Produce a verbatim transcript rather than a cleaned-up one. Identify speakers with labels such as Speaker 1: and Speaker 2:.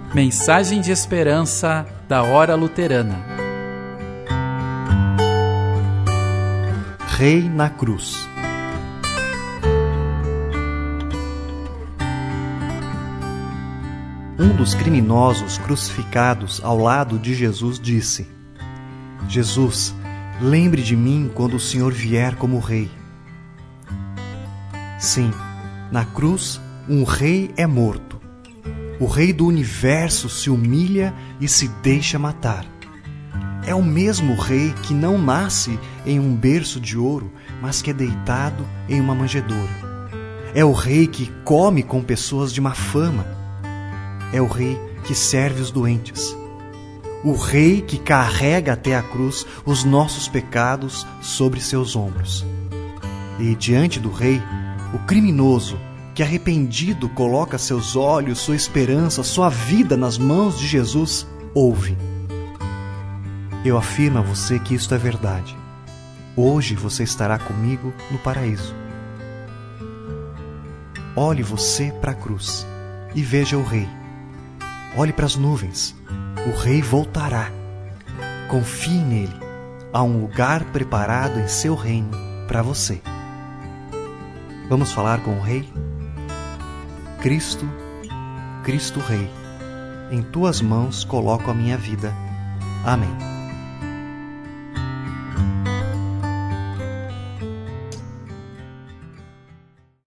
Speaker 1: Mensagem de esperança da Hora Luterana.
Speaker 2: Rei na cruz. Um dos criminosos crucificados ao lado de Jesus disse: Jesus, lembre de mim quando o Senhor vier como rei. Sim, na cruz, um rei é morto. O rei do universo se humilha e se deixa matar. É o mesmo rei que não nasce em um berço de ouro, mas que é deitado em uma manjedoura. É o rei que come com pessoas de má fama. É o rei que serve os doentes. O rei que carrega até a cruz os nossos pecados sobre seus ombros. E diante do rei, o criminoso, que arrependido coloca seus olhos, sua esperança, sua vida nas mãos de Jesus, ouve. Eu afirmo a você que isto é verdade. Hoje você estará comigo no paraíso. Olhe você para a cruz e veja o rei. Olhe para as nuvens. O rei voltará. Confie nele. Há um lugar preparado em seu reino para você. Vamos falar com o rei? Cristo, Cristo Rei, em tuas mãos coloco a minha vida. Amém.